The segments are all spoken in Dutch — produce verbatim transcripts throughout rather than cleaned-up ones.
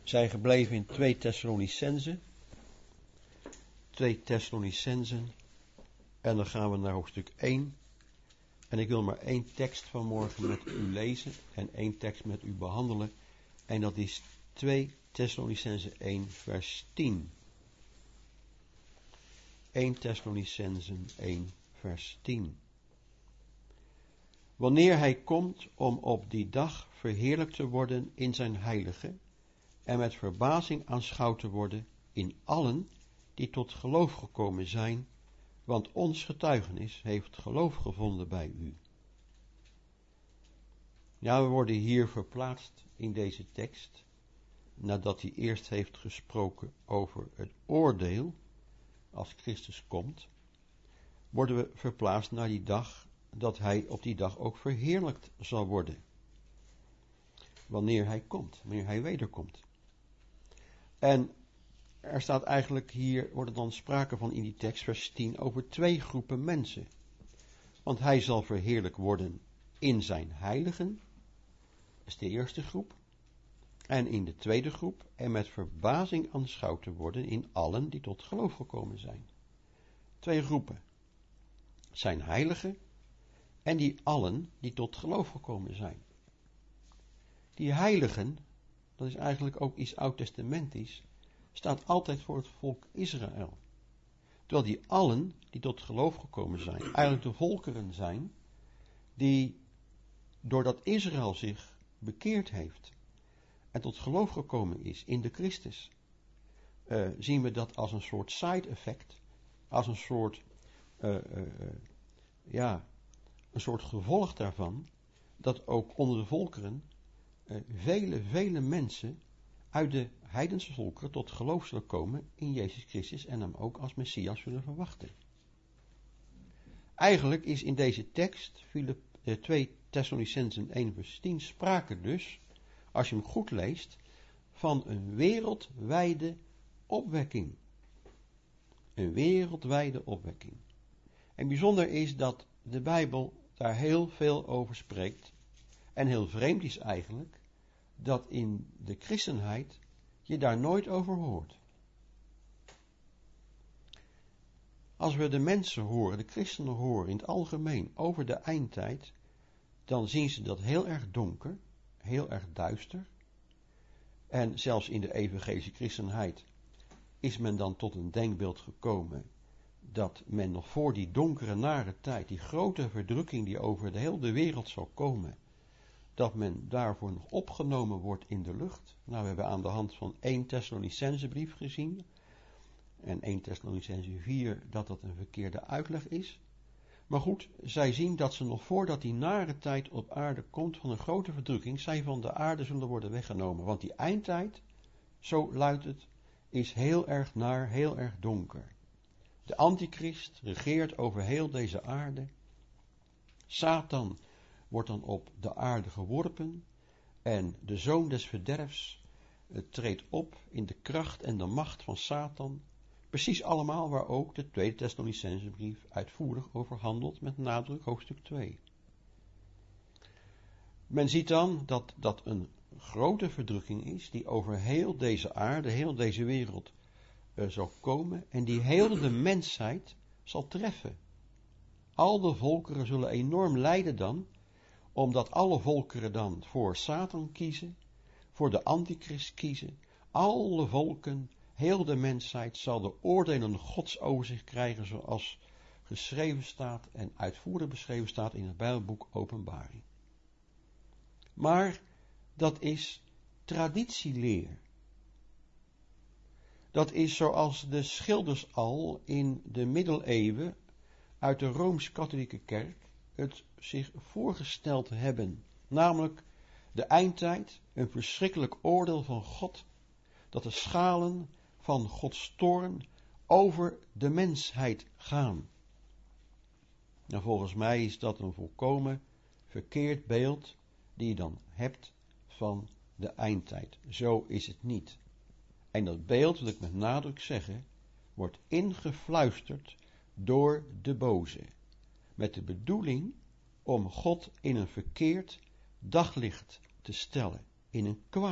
zijn gebleven in twee Thessalonicenzen. twee Thessalonicenzen. En dan gaan we naar hoofdstuk één. En ik wil maar één tekst vanmorgen met u lezen en één tekst met u behandelen. En dat is twee Thessalonicenzen één vers tien. één Thessalonicenzen één vers tien. Wanneer hij komt om op die dag verheerlijkt te worden in zijn heilige en met verbazing aanschouwd te worden in allen die tot geloof gekomen zijn, want ons getuigenis heeft geloof gevonden bij u. Ja, we worden hier verplaatst in deze tekst, nadat hij eerst heeft gesproken over het oordeel, als Christus komt, worden we verplaatst naar die dag, dat hij op die dag ook verheerlijkt zal worden. Wanneer hij komt, wanneer hij wederkomt. En er staat eigenlijk hier, wordt er dan sprake van in die tekst, vers tien, over twee groepen mensen. Want hij zal verheerlijk worden in zijn heiligen, dat is de eerste groep. En in de tweede groep, en met verbazing aanschouwd te worden in allen die tot geloof gekomen zijn. Twee groepen. Zijn heiligen en die allen die tot geloof gekomen zijn. Die heiligen, dat is eigenlijk ook iets oud-testamentisch, staat altijd voor het volk Israël. Terwijl die allen die tot geloof gekomen zijn, eigenlijk de volkeren zijn, die doordat Israël zich bekeerd heeft en tot geloof gekomen is in de Christus, uh, zien we dat als een soort side effect, als een soort, uh, uh, uh, ja, een soort gevolg daarvan, dat ook onder de volkeren uh, vele, vele mensen uit de heidense volkeren tot geloof zullen komen in Jezus Christus en hem ook als Messias zullen verwachten. Eigenlijk is in deze tekst, Filip, uh, twee Thessalonicenzen één vers tien, sprake dus, als je hem goed leest, van een wereldwijde opwekking. Een wereldwijde opwekking. En bijzonder is dat de Bijbel daar heel veel over spreekt. En heel vreemd is eigenlijk dat in de christenheid je daar nooit over hoort. Als we de mensen horen, de christenen horen in het algemeen over de eindtijd, dan zien ze dat heel erg donker, heel erg duister. En zelfs in de evangelische christenheid is men dan tot een denkbeeld gekomen dat men nog voor die donkere nare tijd, die grote verdrukking die over de hele wereld zal komen, dat men daarvoor nog opgenomen wordt in de lucht. Nou, we hebben aan de hand van één Thessalonicense brief gezien en één Thessalonicense vier dat dat een verkeerde uitleg is. Maar goed, zij zien dat ze nog voordat die nare tijd op aarde komt van een grote verdrukking, zij van de aarde zullen worden weggenomen. Want die eindtijd, zo luidt het, is heel erg naar, heel erg donker. De antichrist regeert over heel deze aarde. Satan wordt dan op de aarde geworpen en de zoon des verderfs uh, treedt op in de kracht en de macht van Satan. Precies allemaal waar ook de tweede Thessalonicense brief uitvoerig over handelt, met nadruk hoofdstuk twee. Men ziet dan dat dat een grote verdrukking is, die over heel deze aarde, heel deze wereld uh, zal komen, en die heel de mensheid zal treffen. Al de volkeren zullen enorm lijden dan, omdat alle volkeren dan voor Satan kiezen, voor de antichrist kiezen. Alle volken, heel de mensheid zal de oordelen Gods over zich krijgen, zoals geschreven staat en uitvoerig beschreven staat in het Bijbelboek Openbaring. Maar dat is traditieleer. Dat is zoals de schilders al in de middeleeuwen uit de Rooms-Katholieke Kerk het zich voorgesteld hebben. Namelijk de eindtijd, een verschrikkelijk oordeel van God, dat de schalen van Gods toorn over de mensheid gaan. Nou, volgens mij is dat een volkomen verkeerd beeld die je dan hebt van de eindtijd. Zo is het niet. En dat beeld, wil ik met nadruk zeggen, wordt ingefluisterd door de boze. Met de bedoeling om God in een verkeerd daglicht te stellen. In een kwaad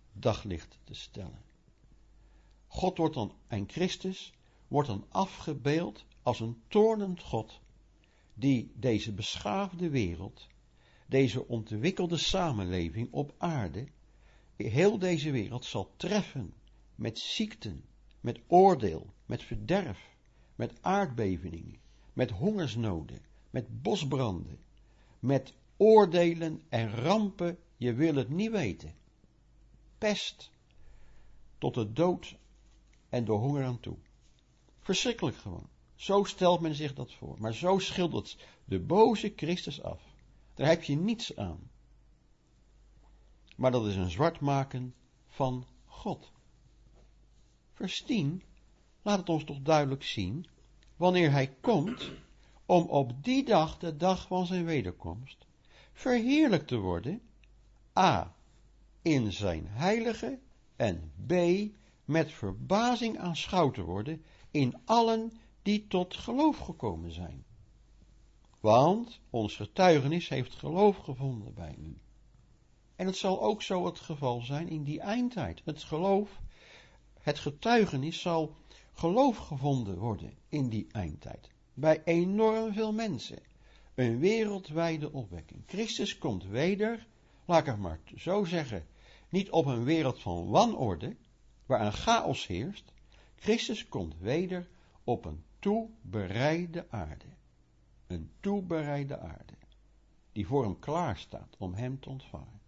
daglicht te stellen. God wordt dan, en Christus wordt dan afgebeeld als een toornend God, die deze beschaafde wereld, deze ontwikkelde samenleving op aarde, heel deze wereld zal treffen met ziekten, met oordeel, met verderf, met aardbevingen, met hongersnoden, met bosbranden, met oordelen en rampen, je wil het niet weten. Pest, tot de dood en de honger aan toe. Verschrikkelijk gewoon. Zo stelt men zich dat voor. Maar zo schildert de boze Christus af. Daar heb je niets aan. Maar dat is een zwart maken van God. Vers tien laat het ons toch duidelijk zien, wanneer hij komt, om op die dag, de dag van zijn wederkomst, verheerlijkt te worden, a. in zijn heilige, en b. met verbazing aanschouwd te worden in allen die tot geloof gekomen zijn. Want ons getuigenis heeft geloof gevonden bij u. En het zal ook zo het geval zijn in die eindtijd. Het geloof, het getuigenis zal geloof gevonden worden in die eindtijd. Bij enorm veel mensen. Een wereldwijde opwekking. Christus komt weder, laat ik het maar zo zeggen, niet op een wereld van wanorde, waaraan chaos heerst. Christus komt weder op een toebereide aarde. Een toebereide aarde, die voor hem klaar staat om hem te ontvangen.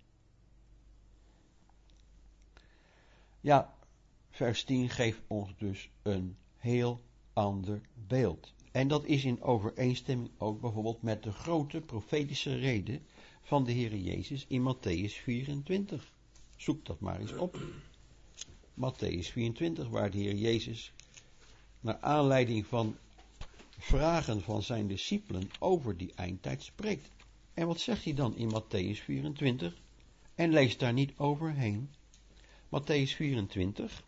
Ja, vers tien geeft ons dus een heel ander beeld. En dat is in overeenstemming ook bijvoorbeeld met de grote profetische rede van de Heere Jezus in Matthäus vierentwintig. Zoek dat maar eens op. Matthäus vierentwintig, waar de Heer Jezus naar aanleiding van vragen van zijn discipelen over die eindtijd spreekt. En wat zegt hij dan in Matthäus vierentwintig? En lees daar niet overheen. Matthäus vierentwintig,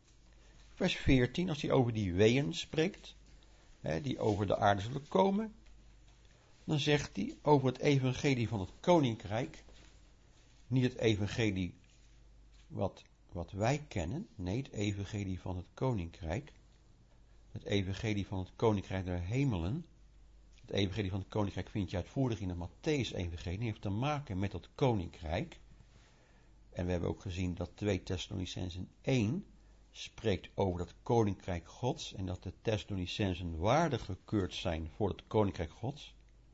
vers veertien, als hij over die weeën spreekt, hè, die over de aarde zullen komen, dan zegt hij over het evangelie van het koninkrijk, niet het evangelie wat, wat wij kennen, nee, het evangelie van het koninkrijk, het evangelie van het koninkrijk der hemelen. Het evangelie van het koninkrijk vind je uitvoerig in het Matthäus-evangelie, heeft te maken met dat koninkrijk. En we hebben ook gezien dat twee Thessalonicenzen één spreekt over dat koninkrijk Gods en dat de Thessalonicenzen waardig gekeurd zijn voor het koninkrijk Gods.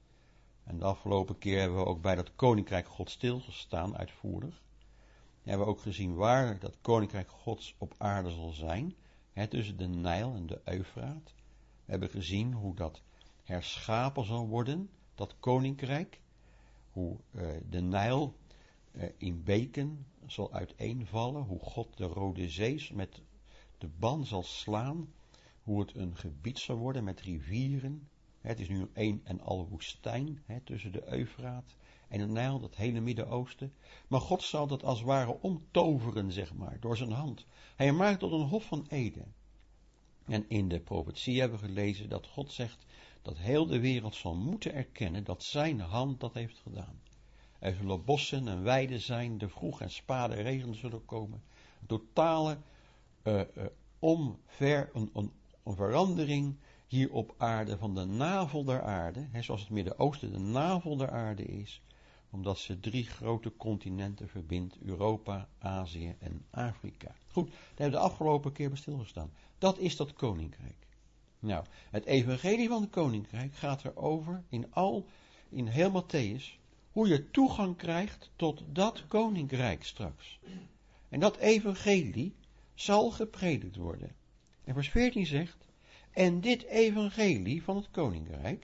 En de afgelopen keer hebben we ook bij dat koninkrijk Gods stilgestaan, uitvoerig. En hebben we ook gezien waar dat koninkrijk Gods op aarde zal zijn, hè, tussen de Nijl en de Eufraat. We hebben gezien hoe dat herschapen zal worden, dat koninkrijk, hoe uh, de Nijl uh, in beken zal uiteenvallen, hoe God de Rode Zee met de ban zal slaan, hoe het een gebied zal worden met rivieren. Het is nu een en al woestijn, hè, tussen de Eufraat en de Nijl, dat hele Midden-Oosten. Maar God zal dat als het ware omtoveren, zeg maar, door zijn hand. Hij maakt tot een hof van Eden. En in de profetie hebben we gelezen dat God zegt dat heel de wereld zal moeten erkennen dat zijn hand dat heeft gedaan. Er zullen bossen en weiden zijn, de vroeg en spade regen zullen komen. Een totale uh, uh, omver, een, een, een verandering hier op aarde van de navel der aarde, hè, zoals het Midden-Oosten de navel der aarde is, omdat ze drie grote continenten verbindt, Europa, Azië en Afrika. Goed, daar hebben we de afgelopen keer bij stilgestaan. Dat is dat koninkrijk. Nou, het evangelie van het koninkrijk gaat erover in al, in heel Matthäus, hoe je toegang krijgt tot dat koninkrijk straks. En dat evangelie zal gepredikt worden. En vers veertien zegt, en dit evangelie van het koninkrijk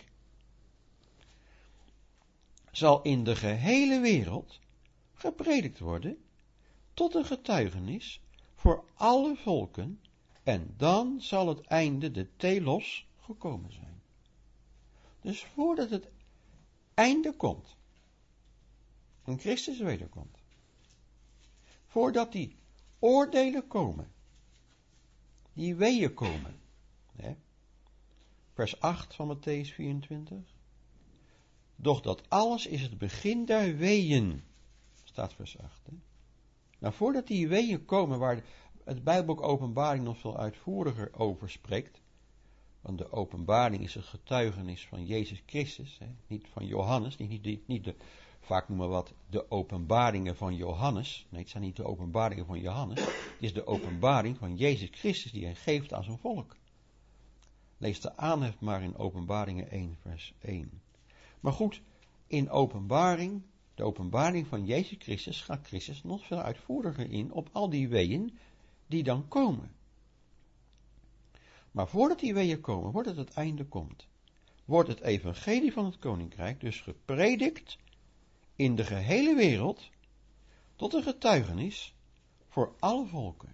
zal in de gehele wereld gepredikt worden tot een getuigenis voor alle volken, en dan zal het einde, de telos, gekomen zijn. Dus voordat het einde komt, en Christus wederkomt, voordat die oordelen komen, die weeën komen, hè? Vers acht van Matthäus vierentwintig, doch dat alles is het begin der weeën, staat vers acht, hè? Nou, voordat die weeën komen waar het Bijbelboek Openbaring nog veel uitvoeriger over spreekt, want de openbaring is het getuigenis van Jezus Christus, hè, niet van Johannes, niet, niet, niet de, vaak noemen we wat de openbaringen van Johannes, nee, het zijn niet de openbaringen van Johannes, het is de openbaring van Jezus Christus die hij geeft aan zijn volk. Lees de aanhef maar in Openbaringen één vers één. Maar goed, in openbaring, de openbaring van Jezus Christus, gaat Christus nog veel uitvoeriger in op al die weeën die dan komen. Maar voordat die weeën komen, voordat het einde komt, wordt het evangelie van het koninkrijk dus gepredikt in de gehele wereld tot een getuigenis voor alle volken.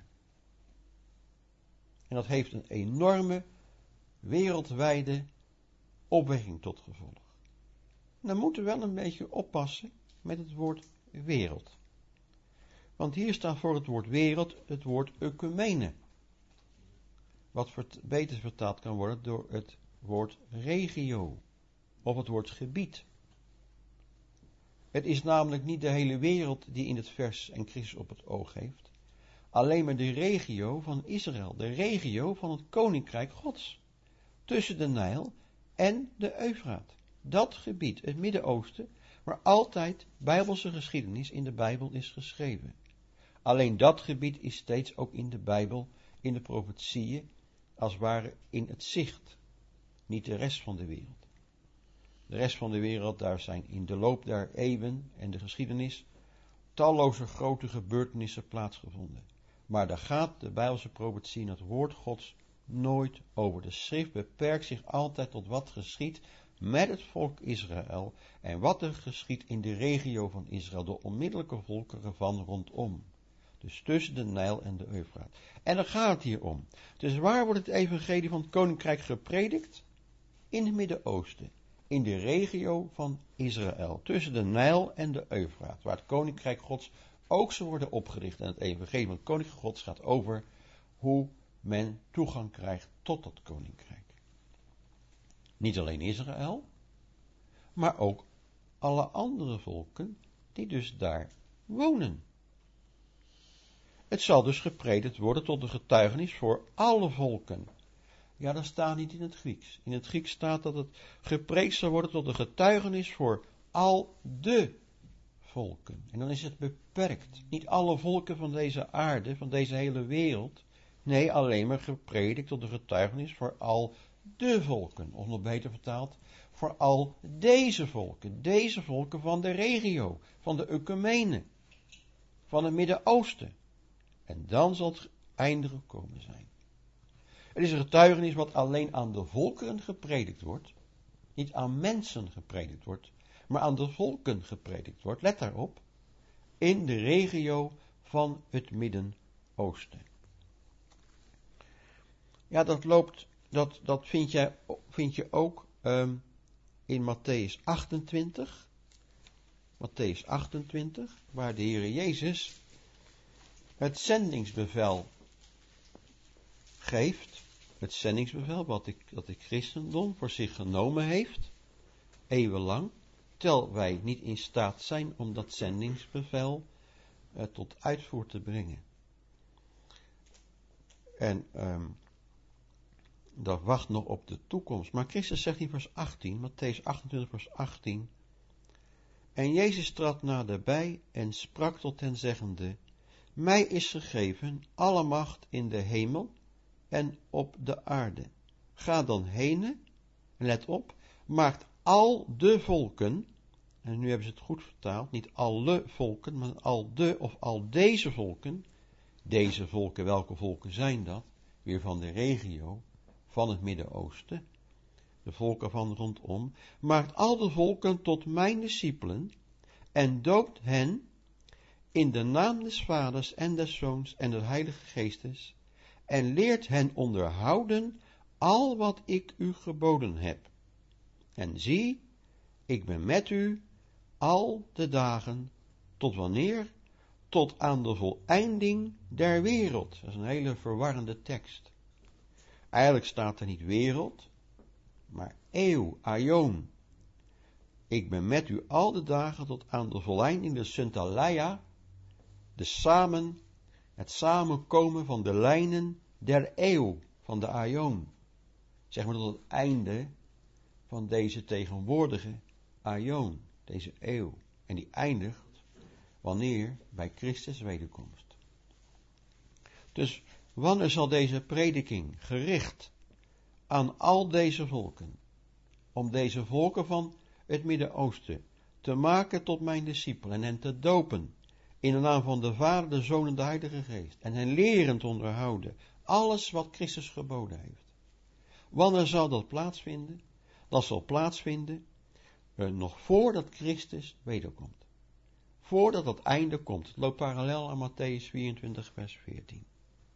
En dat heeft een enorme wereldwijde opwekking tot gevolg. Dan moeten we wel een beetje oppassen met het woord wereld. Want hier staat voor het woord wereld het woord ecumene. Wat beter vertaald kan worden door het woord regio. Of het woord gebied. Het is namelijk niet de hele wereld die in het vers en Christus op het oog heeft. Alleen maar de regio van Israël. De regio van het koninkrijk Gods. Tussen de Nijl en de Eufraat. Dat gebied, het Midden-Oosten, waar altijd Bijbelse geschiedenis in de Bijbel is geschreven. Alleen dat gebied is steeds ook in de Bijbel, in de profetieën, als het ware in het zicht. Niet de rest van de wereld. De rest van de wereld, daar zijn in de loop der eeuwen en de geschiedenis talloze grote gebeurtenissen plaatsgevonden. Maar daar gaat de Bijbelse profetie en het woord Gods nooit over. De schrift beperkt zich altijd tot wat geschiet met het volk Israël en wat er geschiet in de regio van Israël, de onmiddellijke volkeren van rondom. Dus tussen de Nijl en de Eufraat. En daar gaat het hier om. Dus waar wordt het evangelie van het koninkrijk gepredikt? In het Midden-Oosten. In de regio van Israël. Tussen de Nijl en de Eufraat. Waar het koninkrijk Gods ook zal worden opgericht. En het evangelie van het koninkrijk Gods gaat over hoe men toegang krijgt tot dat koninkrijk. Niet alleen Israël, maar ook alle andere volken die dus daar wonen. Het zal dus gepredikt worden tot een getuigenis voor alle volken. Ja, dat staat niet in het Grieks. In het Grieks staat dat het gepreekt zal worden tot een getuigenis voor al de volken. En dan is het beperkt. Niet alle volken van deze aarde, van deze hele wereld. Nee, alleen maar gepredikt tot een getuigenis voor al de volken. Of nog beter vertaald, voor al deze volken. Deze volken van de regio, van de ecumene, van het Midden-Oosten. En dan zal het einde gekomen zijn. Het is een getuigenis wat alleen aan de volkeren gepredikt wordt. Niet aan mensen gepredikt wordt, maar aan de volken gepredikt wordt. Let daarop. In de regio van het Midden-Oosten. Ja, dat loopt, dat, dat vind, je, vind je ook um, in Matthäus achtentwintig. Matthäus achtentwintig, waar de Heer Jezus het zendingsbevel geeft. Het zendingsbevel wat ik, dat het christendom voor zich genomen heeft, eeuwenlang, tel wij niet in staat zijn om dat zendingsbevel uh, tot uitvoer te brengen. En um, dat wacht nog op de toekomst. Maar Christus zegt in vers achttien, Matthäus achtentwintig vers achttien, en Jezus trad naderbij en sprak tot hen zeggende, mij is gegeven alle macht in de hemel en op de aarde. Ga dan heen, en let op, maakt al de volken, en nu hebben ze het goed vertaald, niet alle volken, maar al de of al deze volken, deze volken, welke volken zijn dat? Weer van de regio, van het Midden-Oosten, de volken van rondom, maakt al de volken tot mijn discipelen, en doopt hen in de naam des Vaders en des Zoons en des Heilige Geestes, en leert hen onderhouden al wat ik u geboden heb. En zie, ik ben met u al de dagen, tot wanneer? Tot aan de voleinding der wereld. Dat is een hele verwarrende tekst. Eigenlijk staat er niet wereld, maar eeuw, aion. Ik ben met u al de dagen tot aan de voleinding, de Syntaleia, de samen, het samenkomen van de lijnen der eeuw, van de aion. Zeg maar tot het einde van deze tegenwoordige aion, deze eeuw. En die eindigt wanneer? Bij Christus wederkomst. Dus wanneer zal deze prediking gericht aan al deze volken, om deze volken van het Midden-Oosten te maken tot mijn discipelen en hen te dopen in de naam van de Vader, de Zoon en de Heilige Geest en hen leren te onderhouden alles wat Christus geboden heeft. Wanneer zal dat plaatsvinden? Dat zal plaatsvinden eh, nog voordat Christus wederkomt. Voordat het einde komt. Het loopt parallel aan Mattheüs vierentwintig vers veertien.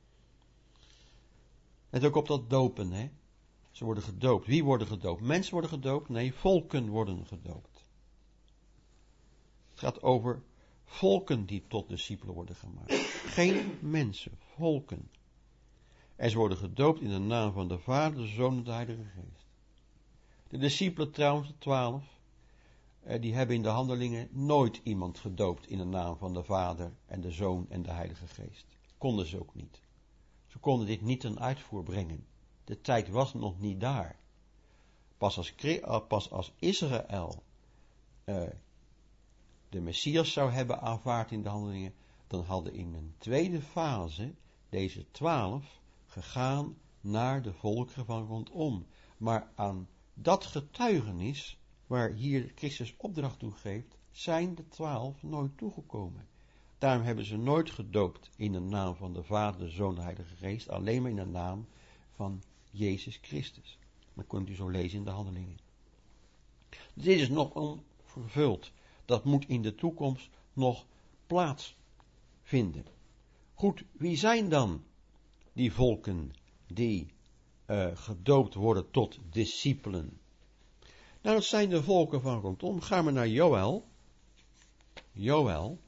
Let ook op dat dopen, hè. Ze worden gedoopt. Wie worden gedoopt? Mensen worden gedoopt? Nee, volken worden gedoopt. Het gaat over volken die tot discipelen worden gemaakt. Geen mensen, volken. En ze worden gedoopt in de naam van de Vader, de Zoon en de Heilige Geest. De discipelen trouwens, de twaalf, die hebben in de handelingen nooit iemand gedoopt in de naam van de Vader en de Zoon en de Heilige Geest. Konden ze ook niet. Ze konden dit niet ten uitvoer brengen. De tijd was nog niet daar. Pas als, pas als Israël uh, de Messias zou hebben aanvaard in de handelingen, dan hadden in een tweede fase deze twaalf gegaan naar de volkeren van rondom. Maar aan dat getuigenis, waar hier Christus opdracht toe geeft, zijn de twaalf nooit toegekomen. Daarom hebben ze nooit gedoopt in de naam van de Vader, de Zoon en de Heilige Geest, alleen maar in de naam van Jezus Christus. Dat kunt u zo lezen in de handelingen. Dit is nog onvervuld. Dat moet in de toekomst nog plaatsvinden. Goed, wie zijn dan die volken die uh, gedoopt worden tot discipelen? Nou, dat zijn de volken van rondom. Gaan we naar Joël. Joël.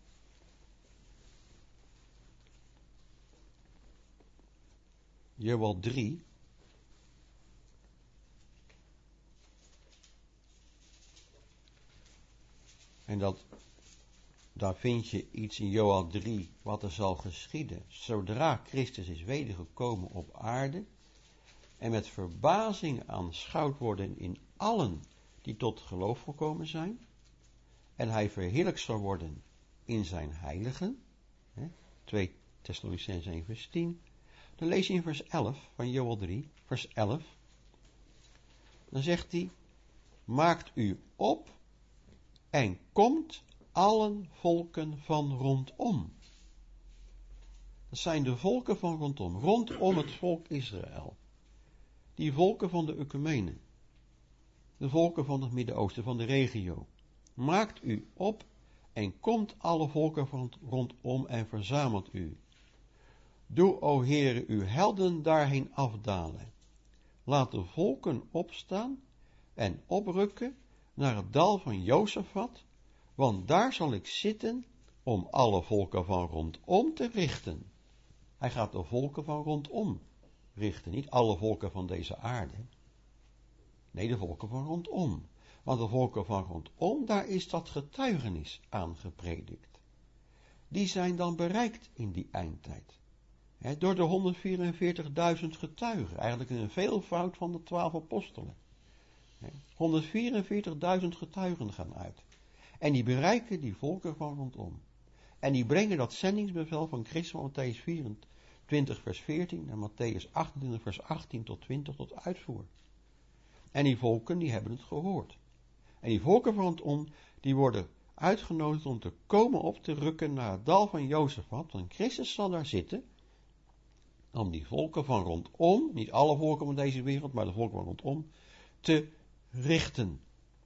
Joël drie. En dat, daar vind je iets in Joël drie, wat er zal geschieden, zodra Christus is wedergekomen op aarde, en met verbazing aanschouwd worden in allen die tot geloof gekomen zijn, en hij verheerlijkt zal worden in zijn heiligen, hè, twee Thessalonicenzen één vers tien, dan lees je in vers elf van Joël drie, vers elf, dan zegt hij, maakt u op en komt allen volken van rondom. Dat zijn de volken van rondom, rondom het volk Israël. Die volken van de Ecumene, de volken van het Midden-Oosten, van de regio. Maakt u op en komt alle volken van rondom en verzamelt u. Doe, o Heere, uw helden daarheen afdalen. Laat de volken opstaan en oprukken naar het dal van Jozefat, want daar zal ik zitten om alle volken van rondom te richten. Hij gaat de volken van rondom richten, niet alle volken van deze aarde. Nee, de volken van rondom. Want de volken van rondom, daar is dat getuigenis aan gepredikt. Die zijn dan bereikt in die eindtijd. He, door de honderdvierenveertigduizend getuigen, eigenlijk een veelvoud van de twaalf apostelen. honderdvierenveertigduizend getuigen gaan uit. En die bereiken die volken van rondom. En die brengen dat zendingsbevel van Christus van Mattheüs vierentwintig vers veertien en Mattheüs achtentwintig vers achttien tot twintig tot uitvoer. En die volken die hebben het gehoord. En die volken van rondom die worden uitgenodigd om te komen op te rukken naar het dal van Jozefat. Want Christus zal daar zitten om die volken van rondom, niet alle volken van deze wereld, maar de volken van rondom, te richten.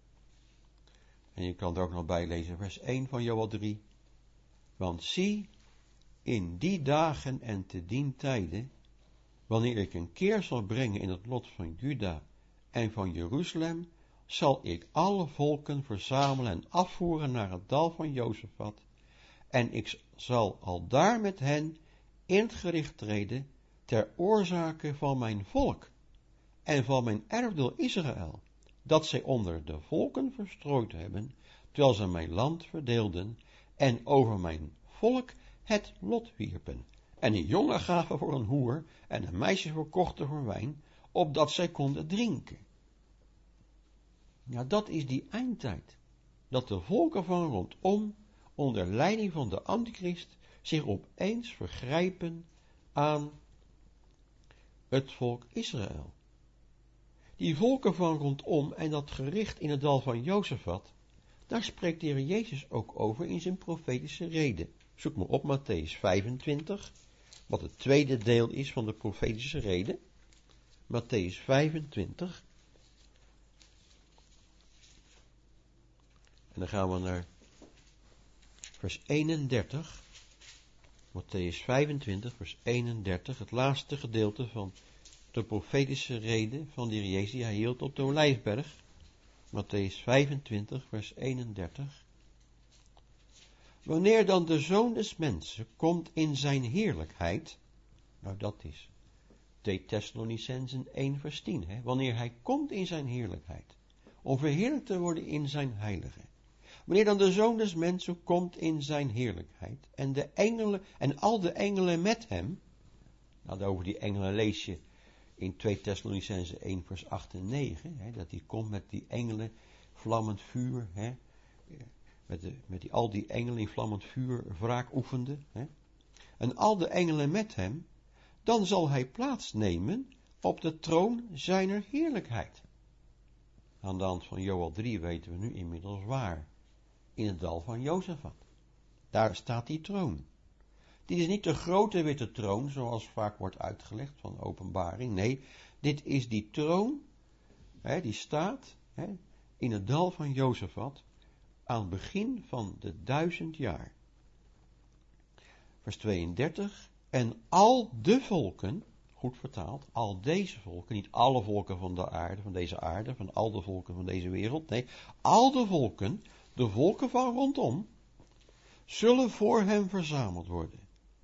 En je kan er ook nog bij lezen, vers één van Joël drie. Want zie, in die dagen en te dien tijden, wanneer ik een keer zal brengen in het lot van Juda en van Jeruzalem, zal ik alle volken verzamelen en afvoeren naar het dal van Jozefat, en ik zal al daar met hen in het gericht treden, ter oorzake van mijn volk en van mijn erfdeel Israël, dat zij onder de volken verstrooid hebben, terwijl ze mijn land verdeelden, en over mijn volk het lot wierpen, en een jongen gaven voor een hoer, en een meisje verkochten voor wijn, opdat zij konden drinken. Ja, dat is die eindtijd, dat de volken van rondom, onder leiding van de antichrist, zich opeens vergrijpen aan het volk Israël. Die volken van rondom en dat gericht in het dal van Jozefat, daar spreekt de Heer Jezus ook over in zijn profetische reden. Zoek maar op Matthäus vijfentwintig, wat het tweede deel is van de profetische reden. Matthäus vijfentwintig. En dan gaan we naar vers eenendertig. Matthäus vijfentwintig, vers eenendertig, het laatste gedeelte van de profetische reden van de Heer Jezus die hij hield op de Olijfberg. Matthäus vijfentwintig, vers eenendertig. Wanneer dan de Zoon des Mensen komt in zijn heerlijkheid, nou dat is twee Thessalonicenzen één vers tien, hè? Wanneer hij komt in zijn heerlijkheid, om verheerlijkt te worden in zijn heilige. Wanneer dan de Zoon des Mensen komt in zijn heerlijkheid, en de engelen, en al de engelen met hem, nou over die engelen lees je in twee Thessalonicenzen één vers acht en negen, hè, dat hij komt met die engelen, vlammend vuur, hè, met, de, met die, al die engelen in vlammend vuur wraak oefenden, hè, en al de engelen met hem, dan zal hij plaatsnemen op de troon zijner heerlijkheid. Aan de hand van Joël drie weten we nu inmiddels waar, in het dal van Jozefat. Daar staat die troon. Dit is niet de grote witte troon, zoals vaak wordt uitgelegd van openbaring. Nee, dit is die troon, hè, die staat hè, in het dal van Jozefat, aan het begin van de duizend jaar. Vers tweeëndertig, en al de volken, goed vertaald, al deze volken, niet alle volken van de aarde, van deze aarde, van al de volken van deze wereld, nee, al de volken, de volken van rondom, zullen voor hem verzameld worden.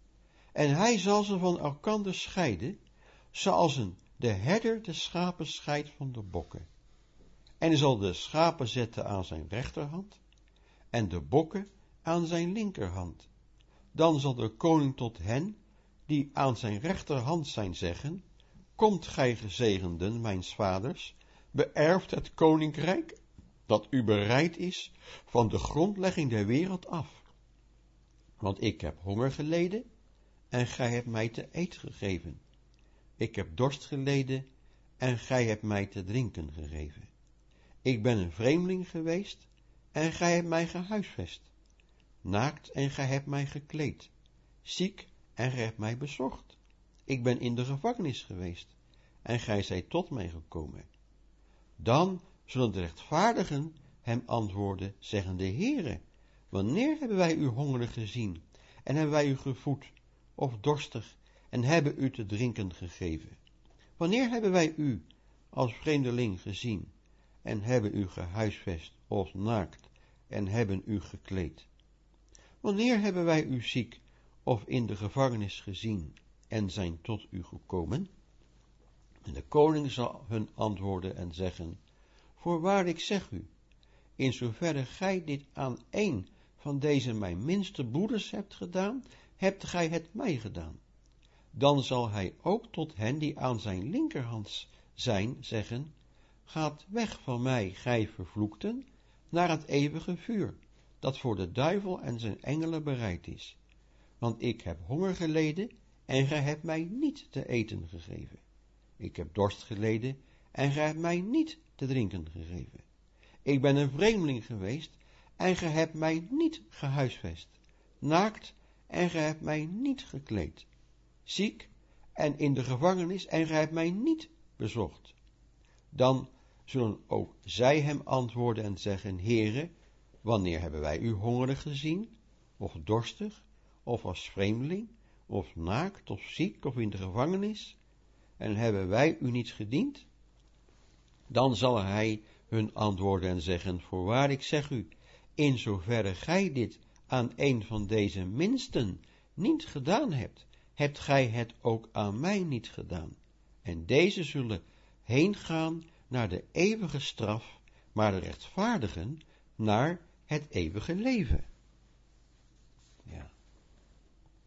En hij zal ze van elkander scheiden, zoals een, de herder de schapen scheidt van de bokken. En hij zal de schapen zetten aan zijn rechterhand, en de bokken aan zijn linkerhand. Dan zal de koning tot hen, die aan zijn rechterhand zijn, zeggen, komt gij gezegenden, mijns vaders, beërft het koninkrijk, dat u bereid is, van de grondlegging der wereld af. Want ik heb honger geleden, en gij hebt mij te eten gegeven. Ik heb dorst geleden, en gij hebt mij te drinken gegeven. Ik ben een vreemdeling geweest, en gij hebt mij gehuisvest. Naakt, en gij hebt mij gekleed. Ziek, en gij hebt mij bezorgd. Ik ben in de gevangenis geweest, en gij zijt tot mij gekomen. Dan zullen de rechtvaardigen hem antwoorden, zeggende, Heere, wanneer hebben wij u hongerig gezien, en hebben wij u gevoed, of dorstig, en hebben u te drinken gegeven? Wanneer hebben wij u als vreemdeling gezien, en hebben u gehuisvest, of naakt, en hebben u gekleed? Wanneer hebben wij u ziek, of in de gevangenis gezien, en zijn tot u gekomen? En de koning zal hun antwoorden en zeggen, voorwaar ik zeg u, in zoverre gij dit aan een van deze mijn minste broeders hebt gedaan, hebt gij het mij gedaan. Dan zal hij ook tot hen die aan zijn linkerhand zijn, zeggen, gaat weg van mij, gij vervloekten, naar het eeuwige vuur, dat voor de duivel en zijn engelen bereid is. Want ik heb honger geleden, en gij hebt mij niet te eten gegeven. Ik heb dorst geleden, en gij hebt mij niet te drinken gegeven. Ik ben een vreemdeling geweest, en gij hebt mij niet gehuisvest. Naakt, en gij hebt mij niet gekleed. Ziek, en in de gevangenis, en gij hebt mij niet bezocht. Dan zullen ook zij hem antwoorden en zeggen, Heere, wanneer hebben wij u hongerig gezien, of dorstig, of als vreemdeling, of naakt, of ziek, of in de gevangenis, en hebben wij u niet gediend? Dan zal hij hun antwoorden en zeggen, voorwaar ik zeg u, in zoverre gij dit aan een van deze minsten niet gedaan hebt, hebt gij het ook aan mij niet gedaan. En deze zullen heen gaan naar de eeuwige straf, maar de rechtvaardigen naar het eeuwige leven. Ja.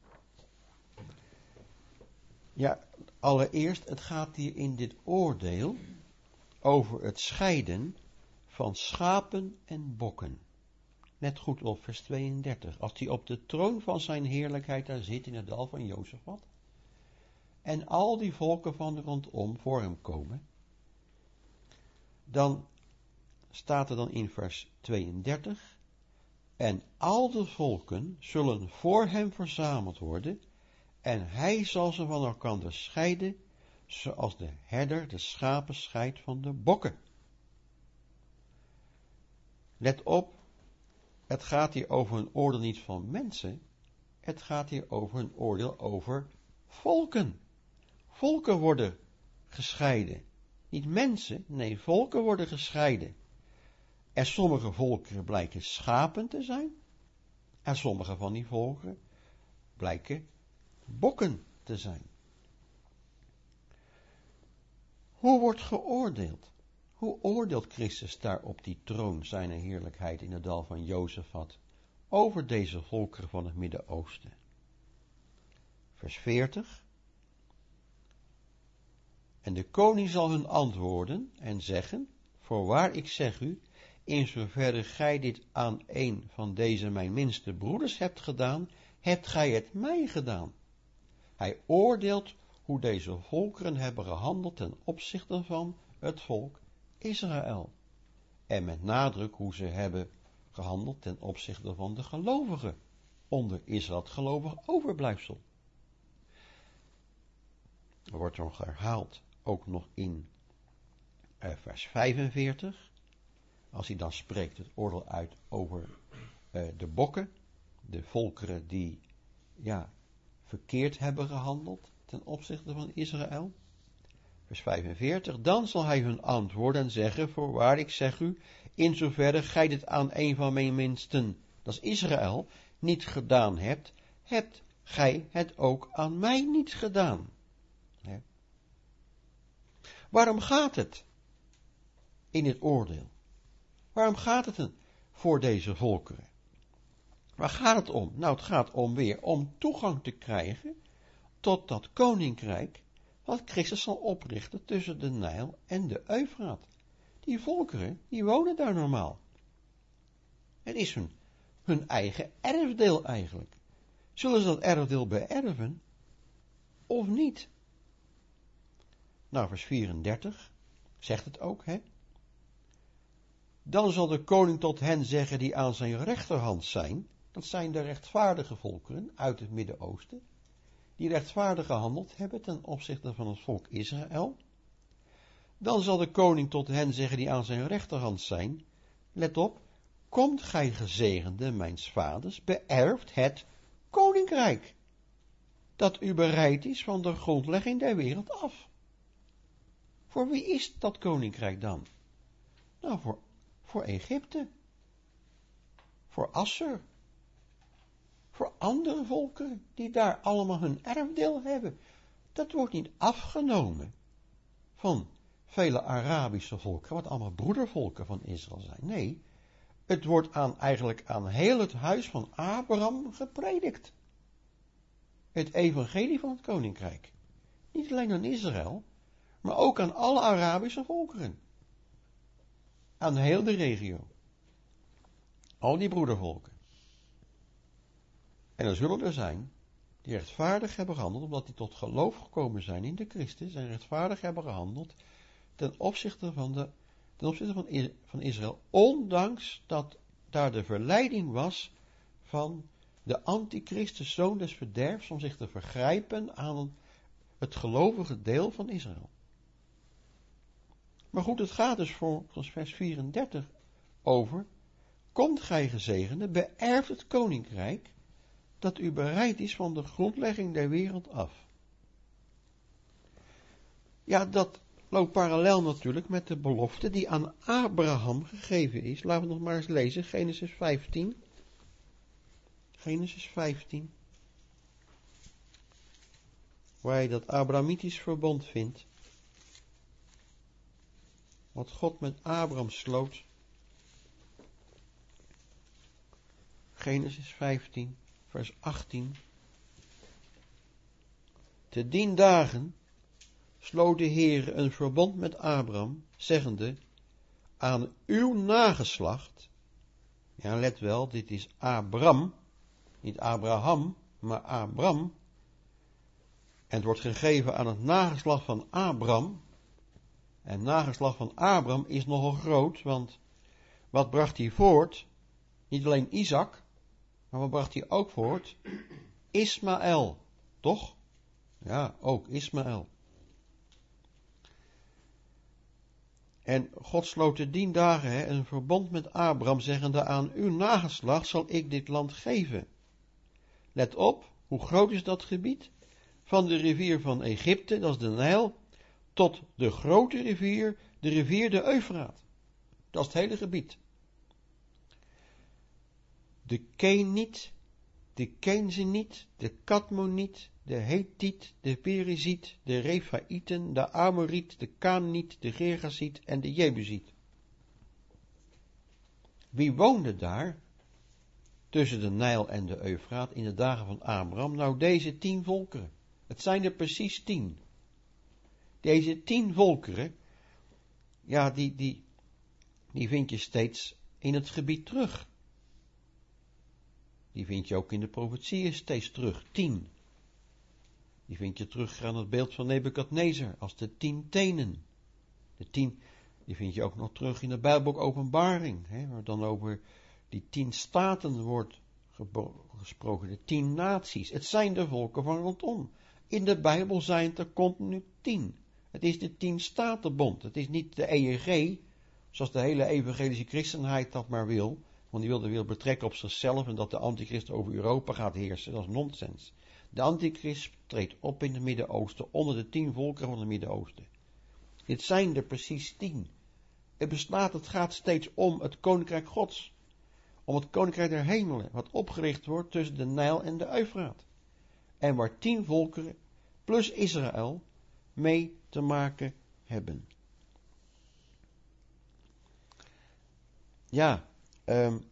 Ja, allereerst, het gaat hier in dit oordeel over het scheiden van schapen en bokken. Net goed op vers tweeëndertig. Als hij op de troon van zijn heerlijkheid daar zit in het dal van Jozefat, en al die volken van rondom voor hem komen, dan staat er dan in vers tweeëndertig, en al de volken zullen voor hem verzameld worden, en hij zal ze van elkaar scheiden, zoals de herder de schapen scheidt van de bokken. Let op, het gaat hier over een oordeel niet van mensen, het gaat hier over een oordeel over volken. Volken worden gescheiden. Niet mensen, nee, volken worden gescheiden. En sommige volkeren blijken schapen te zijn, en sommige van die volkeren blijken bokken te zijn. Hoe wordt geoordeeld? Hoe oordeelt Christus daar op die troon zijn heerlijkheid in het dal van Jozefat over deze volkeren van het Midden-Oosten? Vers veertig. En de koning zal hun antwoorden en zeggen, voorwaar ik zeg u, in zoverre gij dit aan een van deze mijn minste broeders hebt gedaan, hebt gij het mij gedaan. Hij oordeelt hoe deze volkeren hebben gehandeld ten opzichte van het volk Israël. En met nadruk hoe ze hebben gehandeld ten opzichte van de gelovigen onder Israël, het gelovig overblijfsel. Er wordt nog herhaald, ook nog in uh, vers vijfenveertig, als hij dan spreekt het oordeel uit over uh, de bokken, de volkeren die, ja, verkeerd hebben gehandeld ten opzichte van Israël. Vers vijfenveertig, dan zal hij hun antwoorden en zeggen, voorwaar ik zeg u, in zoverre gij dit aan een van mijn minsten, dat is Israël, niet gedaan hebt, hebt gij het ook aan mij niet gedaan. He. Waarom gaat het in het oordeel? Waarom gaat het voor deze volkeren? Waar gaat het om? Nou, het gaat om weer om toegang te krijgen tot dat koninkrijk wat Christus zal oprichten tussen de Nijl en de Eufraat. Die volkeren, die wonen daar normaal. Het is hun, hun eigen erfdeel eigenlijk. Zullen ze dat erfdeel beërven of niet? Nou, vers vierendertig zegt het ook, hè. Dan zal de koning tot hen zeggen die aan zijn rechterhand zijn, dat zijn de rechtvaardige volkeren uit het Midden-Oosten, die rechtvaardig gehandeld hebben ten opzichte van het volk Israël. Dan zal de koning tot hen zeggen die aan zijn rechterhand zijn, let op, komt gij gezegende mijns vaders, beërft het koninkrijk, dat u bereid is van de grondlegging der wereld af. Voor wie is dat koninkrijk dan? Nou, voor, voor Egypte, voor Assur, voor andere volken die daar allemaal hun erfdeel hebben. Dat wordt niet afgenomen van vele Arabische volken, wat allemaal broedervolken van Israël zijn. Nee, het wordt aan, eigenlijk aan heel het huis van Abraham gepredikt. Het evangelie van het koninkrijk. Niet alleen aan Israël, maar ook aan alle Arabische volkeren. Aan heel de regio. Al die broedervolken. En er zullen er zijn die rechtvaardig hebben gehandeld, omdat die tot geloof gekomen zijn in de Christus, en rechtvaardig hebben gehandeld ten opzichte van, de, ten opzichte van, van Israël, ondanks dat daar de verleiding was van de antichrist, zoon des verderfs, om zich te vergrijpen aan het gelovige deel van Israël. Maar goed, het gaat dus voor vers vierendertig over, komt gij gezegende, beërft het koninkrijk, dat u bereid is van de grondlegging der wereld af. Ja, dat loopt parallel natuurlijk met de belofte die aan Abraham gegeven is. Laten we nog maar eens lezen, Genesis vijftien. Genesis vijftien. Waar je dat Abrahamitisch verbond vindt. Wat God met Abraham sloot. Genesis vijftien, vers achttien. Te dien dagen sloot de Heer een verbond met Abraham, zeggende, aan uw nageslacht, ja let wel, dit is Abram, niet Abraham, maar Abram, en het wordt gegeven aan het nageslacht van Abram, en het nageslacht van Abram is nogal groot, want wat bracht hij voort? Niet alleen Isaac, maar wat bracht hij ook voort? Ismaël, toch? Ja, ook Ismaël. En God sloot te dien dagen hè, een verbond met Abraham, zeggende, aan uw nageslacht zal ik dit land geven. Let op, hoe groot is dat gebied? Van de rivier van Egypte, dat is de Nijl, tot de grote rivier, de rivier de Eufraat. Dat is het hele gebied. De Keniet, de Kenzeniet, de Kadmoniet, de Hethiet, de Periziet, de Refaïten, de Amoriet, de Kaniet, de Gergasiet en de Jebusiet. Wie woonde daar, tussen de Nijl en de Eufraat, in de dagen van Abraham? Nou, deze tien volkeren. Het zijn er precies tien. Deze tien volkeren, ja, die, die, die vind je steeds in het gebied terug. Die vind je ook in de profetieën steeds terug. Tien. Die vind je terug aan het beeld van Nebukadnezar als de tien tenen. De tien, die vind je ook nog terug in het Bijbelboek Openbaring, hè, waar dan over die tien staten wordt gesproken, de tien naties. Het zijn de volken van rondom. In de Bijbel zijn het er continu tien. Het is de tien statenbond. Het is niet de E E G, zoals de hele evangelische christenheid dat maar wil, want die wil de wil betrekken op zichzelf en dat de antichrist over Europa gaat heersen. Dat is nonsens. De antichrist treedt op in het Midden-Oosten, onder de tien volkeren van het Midden-Oosten. Dit zijn er precies tien. Het bestaat, het gaat steeds om het koninkrijk Gods. Om het koninkrijk der hemelen, wat opgericht wordt tussen de Nijl en de Eufraat. En waar tien volkeren, plus Israël, mee te maken hebben. Ja, um,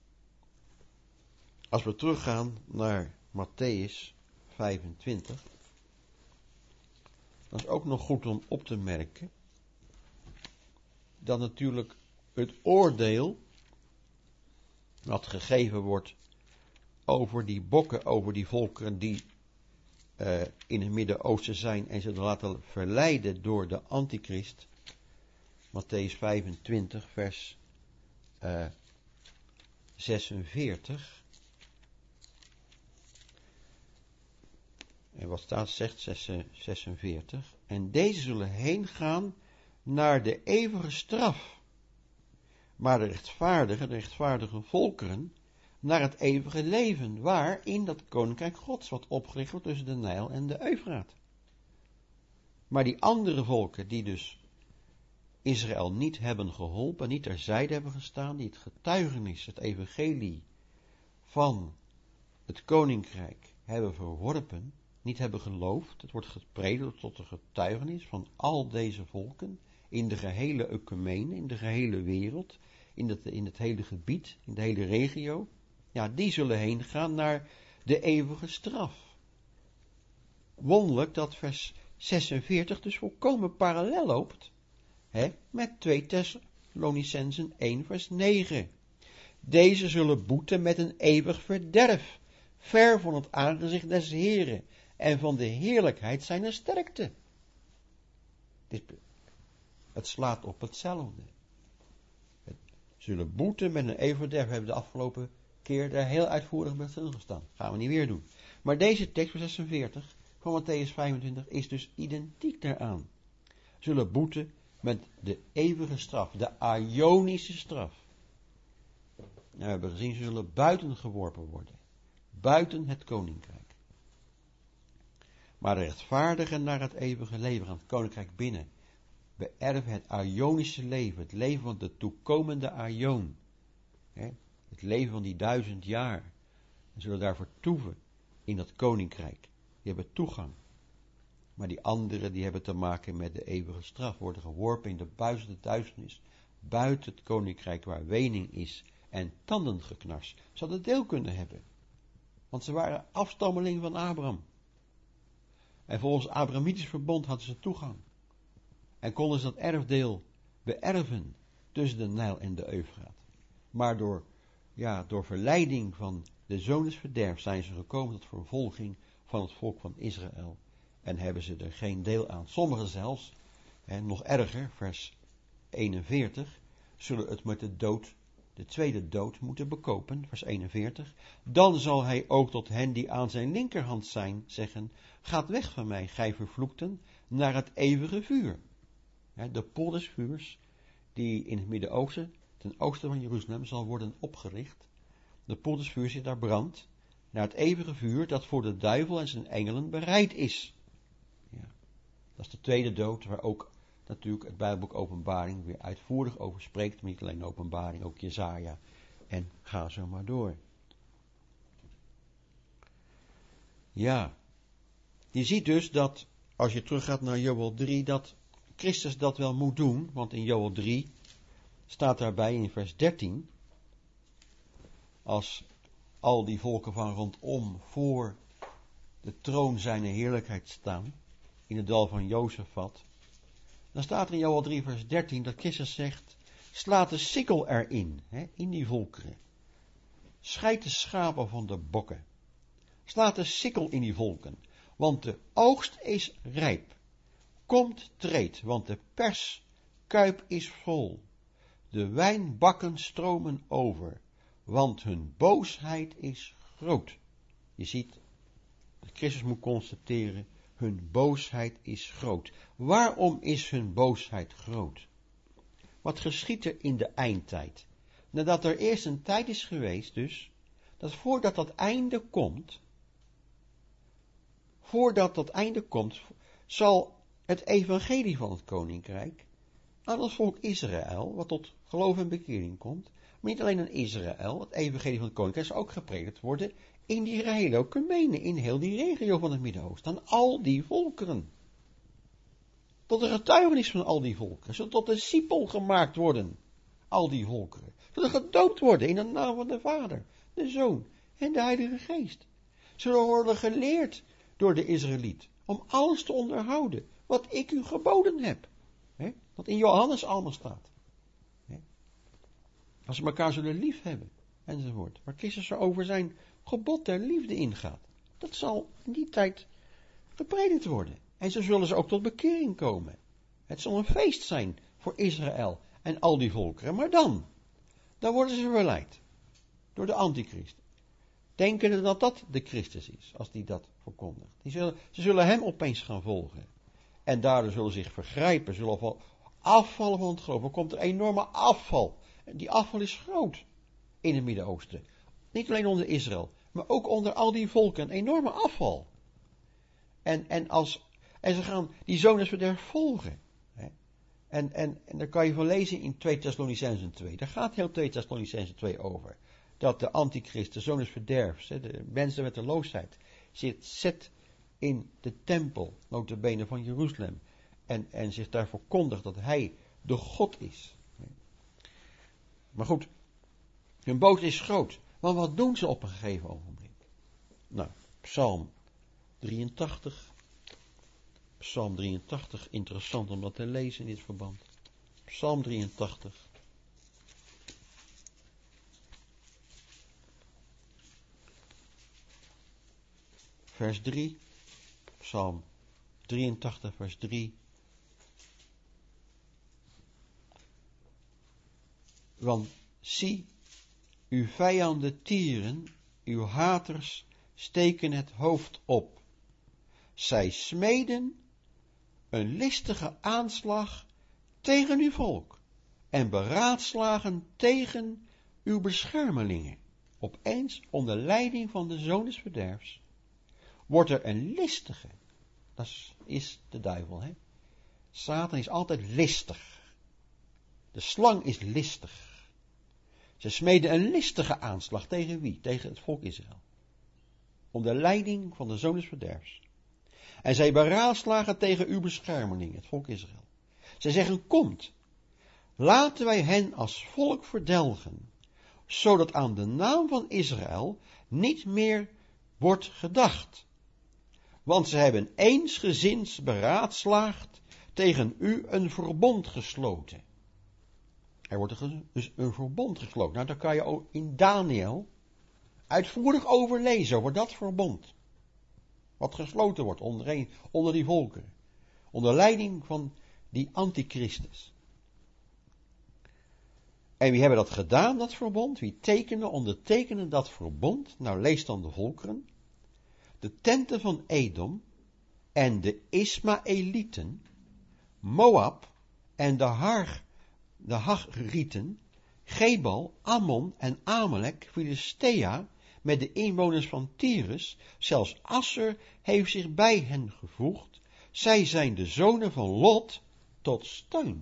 als we teruggaan naar Mattheüs vijfentwintig, dan is ook nog goed om op te merken, dat natuurlijk het oordeel, wat gegeven wordt over die bokken, over die volkeren die uh, in het Midden-Oosten zijn en ze laten verleiden door de antichrist, Mattheüs vijfentwintig, vers uh, zesenveertig. En wat staat zegt zesenveertig. En deze zullen heen gaan naar de eeuwige straf. Maar de rechtvaardige, de rechtvaardige volkeren, naar het eeuwige leven. Waar? In dat koninkrijk Gods, wat opgericht wordt tussen de Nijl en de Eufraat. Maar die andere volken, die dus Israël niet hebben geholpen, niet terzijde hebben gestaan, die het getuigenis, het evangelie van het koninkrijk hebben verworpen, niet hebben geloofd, het wordt gepredikt tot de getuigenis van al deze volken, in de gehele ecumene, in de gehele wereld, in het, in het hele gebied, in de hele regio, ja, die zullen heen gaan naar de eeuwige straf. Wonderlijk dat vers zesenveertig dus volkomen parallel loopt, hè, met twee Thessalonicenzen één vers negen. Deze zullen boeten met een eeuwig verderf, ver van het aangezicht des Heren en van de heerlijkheid zijner sterkte. Het slaat op hetzelfde. Het zullen boeten met een eeuwig verderf. We hebben de afgelopen keer daar heel uitvoerig bij stilgestaan. Gaan we niet weer doen. Maar deze tekst van zesenveertig van Mattheüs vijfentwintig is dus identiek daaraan. Zullen boeten met de eeuwige straf, de aionische straf. Nou, we hebben gezien, ze zullen buiten geworpen worden. Buiten het koninkrijk. Maar de rechtvaardigen naar het eeuwige leven gaan het koninkrijk binnen. Beërven het aionische leven, het leven van de toekomende aion. Het leven van die duizend jaar. En zullen daar vertoeven in dat koninkrijk. Die hebben toegang. Maar die anderen die hebben te maken met de eeuwige straf. Worden geworpen in de buizende duisternis. Buiten het koninkrijk waar wening is en tandengeknars. Ze hadden deel kunnen hebben. Want ze waren afstammelingen van Abraham. En volgens het Abrahamitisch verbond hadden ze toegang. En konden ze dat erfdeel beërven tussen de Nijl en de Eufraat. Maar door, ja, door verleiding van de zoon des verderfs zijn ze gekomen tot vervolging van het volk van Israël. En hebben ze er geen deel aan. Sommigen zelfs, en nog erger, vers eenenveertig, zullen het met de dood, de tweede dood, moeten bekopen. Vers eenenveertig. Dan zal hij ook tot hen die aan zijn linkerhand zijn, zeggen, gaat weg van mij, gij vervloekten, naar het eeuwige vuur. De poel des vuurs, die in het Midden-Oosten, ten oosten van Jeruzalem, zal worden opgericht. De poel des vuurs die daar brandt, naar het eeuwige vuur, dat voor de duivel en zijn engelen bereid is. Ja, dat is de tweede dood, waar ook natuurlijk het Bijbelboek Openbaring weer uitvoerig over spreekt. Niet alleen Openbaring, ook Jesaja. En ga zo maar door. Ja, je ziet dus dat, als je teruggaat naar Joël drie, dat Christus dat wel moet doen. Want in Joël drie staat daarbij in vers dertien, als al die volken van rondom voor de troon zijne heerlijkheid staan, in het dal van Jozefat, dan staat er in Joël drie vers dertien dat Christus zegt, slaat de sikkel erin, hè, in die volkeren. Scheid de schapen van de bokken. Slaat de sikkel in die volken, want de oogst is rijp. Komt, treed, want de perskuip is vol. De wijnbakken stromen over, want hun boosheid is groot. Je ziet dat Christus moet constateren, hun boosheid is groot. Waarom is hun boosheid groot? Wat geschiet er in de eindtijd? Nadat er eerst een tijd is geweest dus, dat voordat dat einde komt, voordat dat einde komt, zal het evangelie van het koninkrijk aan het volk Israël, wat tot geloof en bekering komt, maar niet alleen aan Israël, het evangelie van het koninkrijk zal ook gepredikt worden in die hele Okumene, in heel die regio van het Midden-Oosten, aan al die volkeren. Tot de getuigenis van al die volkeren, zodat tot discipel gemaakt worden, al die volkeren. Zullen gedoopt worden in de naam van de Vader, de Zoon en de Heilige Geest. Zullen worden geleerd door de Israëliet, om alles te onderhouden, wat ik u geboden heb. He? Wat in Johannes allemaal staat. He? Als ze elkaar zullen lief hebben, enzovoort. Waar Christus er over zijn gebod der liefde ingaat. Dat zal in die tijd gepredikt worden. En zo zullen ze ook tot bekering komen. Het zal een feest zijn voor Israël en al die volkeren. Maar dan, dan worden ze verleid door de antichrist. Denkende dat dat de Christus is, als die dat verkondigt. Die zullen, ze zullen hem opeens gaan volgen. En daardoor zullen ze zich vergrijpen, zullen afvallen van het geloof. Er komt een enorme afval. En die afval is groot in het Midden-Oosten. Niet alleen onder Israël, maar ook onder al die volken. Een enorme afval. En, en, als, en ze gaan die zoon des verderfs volgen. Hè. En, en, en daar kan je van lezen in twee Thessalonicenzen twee. Daar gaat heel twee Thessalonicenzen twee over. Dat de antichrist, de zoon des verderfs, hè, de mensen met de loosheid, zit, zet in de tempel, nota bene van Jeruzalem, en, en zich daar verkondigt dat hij de God is. Maar goed, hun boos is groot, maar wat doen ze op een gegeven ogenblik? Nou, Psalm drieëntachtig, Psalm drieëntachtig, interessant om dat te lezen in dit verband. Psalm drieëntachtig. Vers drie, Psalm drieëntachtig, vers drie. Want zie, uw vijanden tieren, uw haters steken het hoofd op. Zij smeden een listige aanslag tegen uw volk en beraadslagen tegen uw beschermelingen. Opeens, onder leiding van de zoon des verderfs, wordt er een listige, dat is de duivel, hè? Satan is altijd listig. De slang is listig. Ze smeden een listige aanslag tegen wie? Tegen het volk Israël. Onder leiding van de zoon des verderfs. En zij beraadslagen tegen uw beschermeling, het volk Israël. Zij zeggen, komt, laten wij hen als volk verdelgen, zodat aan de naam van Israël niet meer wordt gedacht. want ze hebben eensgezind beraadslaagd tegen u een verbond gesloten. Er wordt dus een verbond gesloten. Nou, daar kan je ook in Daniel uitvoerig over lezen, over dat verbond. Wat gesloten wordt onder, een, onder die volkeren. Onder leiding van die antichristus. En wie hebben dat gedaan, dat verbond? Wie tekenen, ondertekenen dat verbond? Nou, lees dan de volkeren. De tenten van Edom en de Ismaëlieten, Moab en de Har, de Hagrieten, Gebal, Ammon en Amalek, Filistea, met de inwoners van Tyrus, zelfs Asser heeft zich bij hen gevoegd. Zij zijn de zonen van Lot tot steun.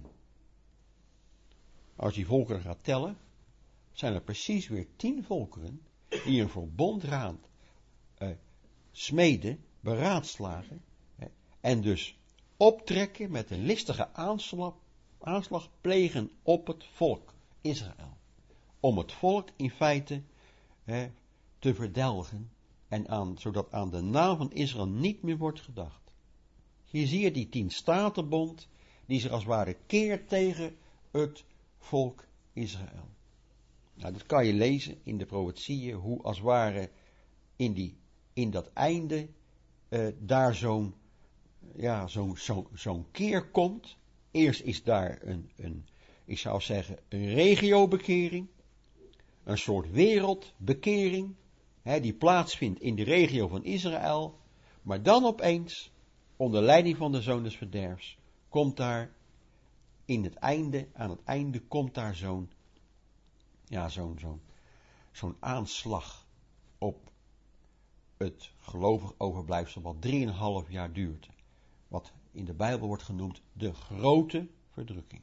Als je die volkeren gaat tellen, zijn er precies weer tien volkeren die een verbondraad eh, smeden, beraadslagen eh, en dus optrekken met een listige aanslag, aanslag plegen op het volk Israël. Om het volk in feite eh, te verdelgen en aan, zodat aan de naam van Israël niet meer wordt gedacht. Hier zie je die tien statenbond die zich als het ware keert tegen het volk Israël. Nou, dat kan je lezen in de profetieën, hoe als het ware in, die, in dat einde uh, daar zo'n ja, zo'n zo, zo'n keer komt. Eerst is daar een, een, ik zou zeggen, een regiobekering, een soort wereldbekering, hè, die plaatsvindt in de regio van Israël, maar dan opeens, onder leiding van de zoon des verderfs, komt daar in het einde, aan het einde komt daar zo'n, ja, zo'n, zo'n, zo'n aanslag op het gelovig overblijfsel wat drieënhalf jaar duurt. Wat in de Bijbel wordt genoemd de grote verdrukking.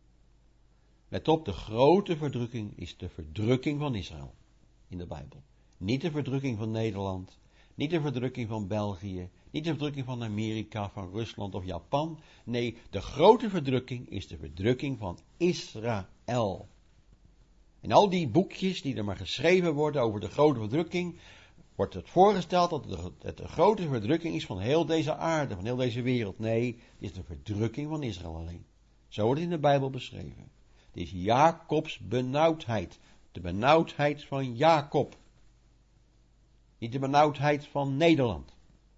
Let op, de grote verdrukking is de verdrukking van Israël in de Bijbel. Niet de verdrukking van Nederland, niet de verdrukking van België, niet de verdrukking van Amerika, van Rusland of Japan. Nee, de grote verdrukking is de verdrukking van Israël. In al die boekjes die er maar geschreven worden over de grote verdrukking, wordt het voorgesteld dat het de grote verdrukking is van heel deze aarde, van heel deze wereld. Nee, het is de verdrukking van Israël alleen. Zo wordt het in de Bijbel beschreven. Het is Jacobs benauwdheid. De benauwdheid van Jacob. Niet de benauwdheid van Nederland.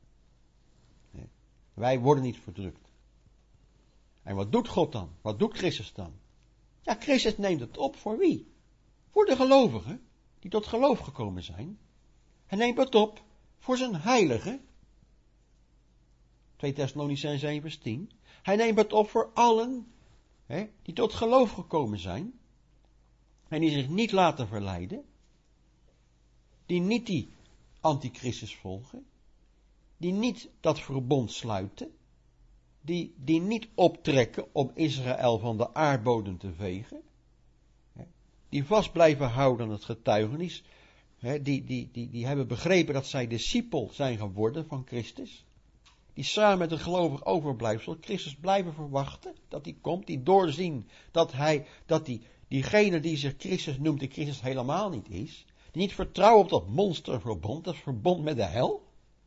Nee, wij worden niet verdrukt. En wat doet God dan? Wat doet Christus dan? Ja, Christus neemt het op voor wie? Voor de gelovigen, die tot geloof gekomen zijn. Hij neemt het op voor zijn heiligen. twee Thessalonicenzen één vers tien. Hij neemt het op voor allen hè, die tot geloof gekomen zijn. En die zich niet laten verleiden. Die niet die antichristus volgen. Die niet dat verbond sluiten. Die, die niet optrekken om Israël van de aardbodem te vegen. Die vast blijven houden aan het getuigenis. He, die, die, die, die hebben begrepen dat zij discipel zijn geworden van Christus. Die samen met het gelovig overblijfsel Christus blijven verwachten. Dat hij komt. Die doorzien dat hij, dat die, diegene die zich Christus noemt, die Christus helemaal niet is. Die niet vertrouwen op dat monsterverbond. Dat verbond met de hel.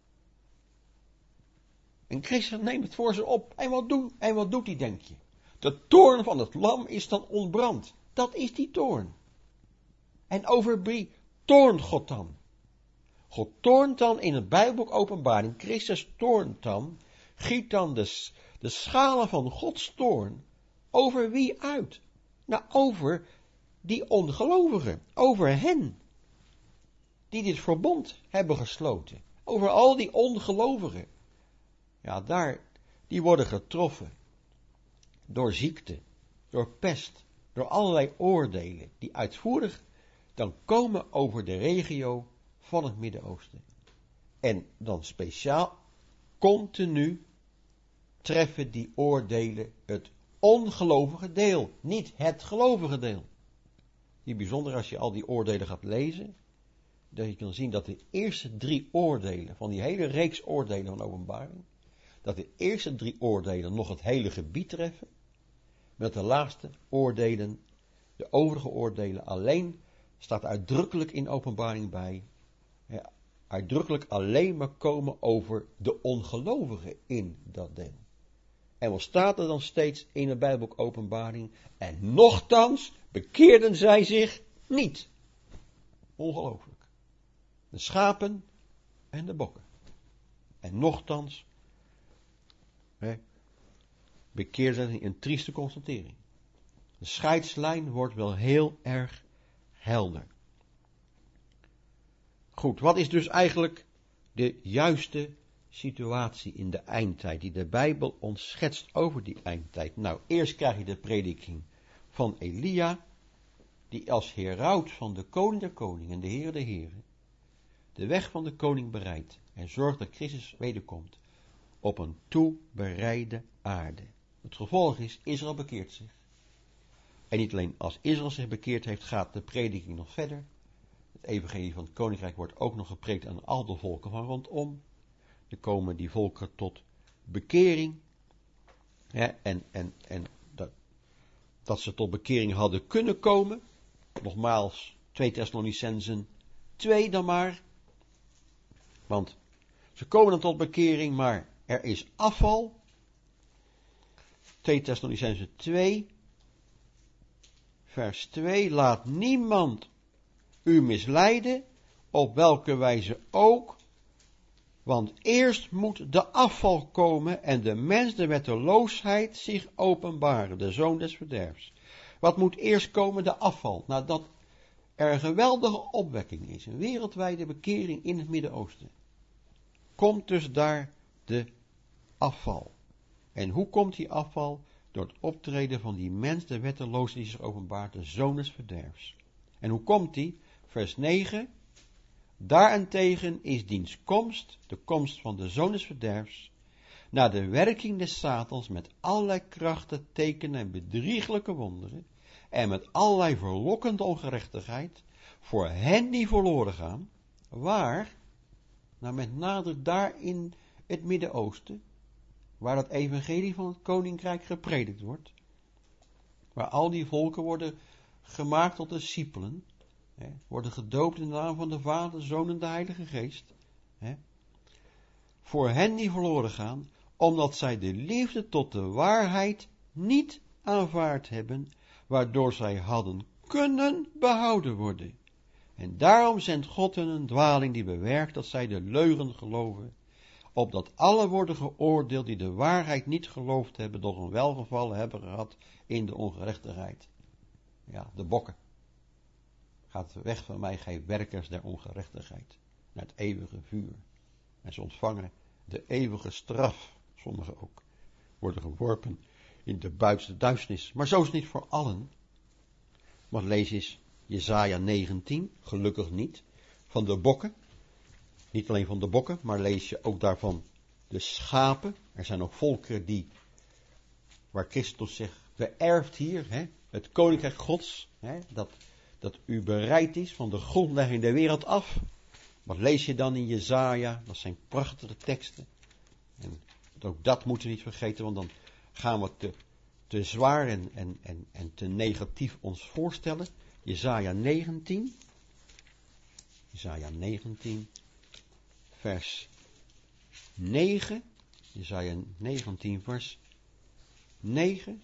En Christus neemt het voor ze op. En wat, doen, en wat doet hij, denk je? De toorn van het lam is dan ontbrand. Dat is die toorn. En over wie toornt God dan? God toornt dan in het Bijbelboek Openbaring. Christus toornt dan. Giet dan de, de schalen van Gods toorn. Over wie uit? Nou, over die ongelovigen. Over hen. Die dit verbond hebben gesloten. Over al die ongelovigen. Ja, daar, die worden getroffen. Door ziekte. Door pest. Door allerlei oordelen. Die uitvoerig dan komen over de regio van het Midden-Oosten. En dan speciaal, continu, treffen die oordelen het ongelovige deel. Niet het gelovige deel. Die bijzonder als je al die oordelen gaat lezen, dat je kan zien dat de eerste drie oordelen, van die hele reeks oordelen van Openbaring, dat de eerste drie oordelen nog het hele gebied treffen, met de laatste oordelen, de overige oordelen alleen, staat uitdrukkelijk in Openbaring bij, ja, uitdrukkelijk alleen maar komen over de ongelovigen in dat deel. En wat staat er dan steeds in het Bijbelboek Openbaring? En nochtans bekeerden zij zich niet. Ongelooflijk. De schapen en de bokken. En nochtans hè, bekeerden zij zich, een trieste constatering. De scheidslijn wordt wel heel erg helder. Goed, wat is dus eigenlijk de juiste situatie in de eindtijd, die de Bijbel ons schetst over die eindtijd? Nou, eerst krijg je de prediking van Elia, die als heraut van de koning der koningen en de Heer der heren, de weg van de koning bereidt en zorgt dat Christus wederkomt op een toebereide aarde. Het gevolg is, Israël bekeert zich. En niet alleen als Israël zich bekeerd heeft, gaat de prediking nog verder. Het evangelie van het koninkrijk wordt ook nog gepreekt aan al de volken van rondom. Er komen die volken tot bekering. Ja, en en, en dat, dat ze tot bekering hadden kunnen komen. Nogmaals, twee Thessalonicenzen twee dan maar. Want ze komen dan tot bekering, maar er is afval. twee Thessalonicenzen twee, vers twee. Laat niemand u misleiden, op welke wijze ook, want eerst moet de afval komen en de mens de wetteloosheid zich openbaren, de zoon des verderfs. Wat moet eerst komen? De afval. Nadat er een geweldige opwekking is, een wereldwijde bekering in het Midden-Oosten, komt dus daar de afval. En hoe komt die afval? Door het optreden van die mens, de wetteloosheid die zich openbaart, de zoon des verderfs. En hoe komt die? Vers negen. Daarentegen is diens komst, de komst van de zoon des verderfs, naar de werking des Satans met allerlei krachten, tekenen en bedrieglijke wonderen, en met allerlei verlokkende ongerechtigheid, voor hen die verloren gaan, waar, nou met name daar in het Midden-Oosten, waar het evangelie van het koninkrijk gepredikt wordt, waar al die volken worden gemaakt tot discipelen, hè, worden gedoopt in de naam van de Vader, de Zoon en de Heilige Geest, hè, voor hen die verloren gaan, omdat zij de liefde tot de waarheid niet aanvaard hebben, waardoor zij hadden kunnen behouden worden. En daarom zendt God hun een dwaling die bewerkt dat zij de leugen geloven, opdat alle worden geoordeeld die de waarheid niet geloofd hebben, doch een welgevallen hebben gehad in de ongerechtigheid. Ja, de bokken. Gaat weg van mij, gij werkers der ongerechtigheid, naar het eeuwige vuur. En ze ontvangen de eeuwige straf, sommigen ook, worden geworpen in de buitenste duisternis. Maar zo is het niet voor allen. Want lees eens Jesaja negentien, gelukkig niet, van de bokken. Niet alleen van de bokken, maar lees je ook daarvan de schapen. Er zijn ook volkeren die, waar Christus zegt, beërft hier, hè, het koninkrijk Gods, hè, dat, dat u bereid is van de grondlegging der wereld af. Wat lees je dan in Jesaja? Dat zijn prachtige teksten. En ook dat moeten we niet vergeten, want dan gaan we te, te zwaar en, en, en, en te negatief ons voorstellen. Jesaja negentien. Jesaja negentien. Vers negen. Jesaja negentien vers negen.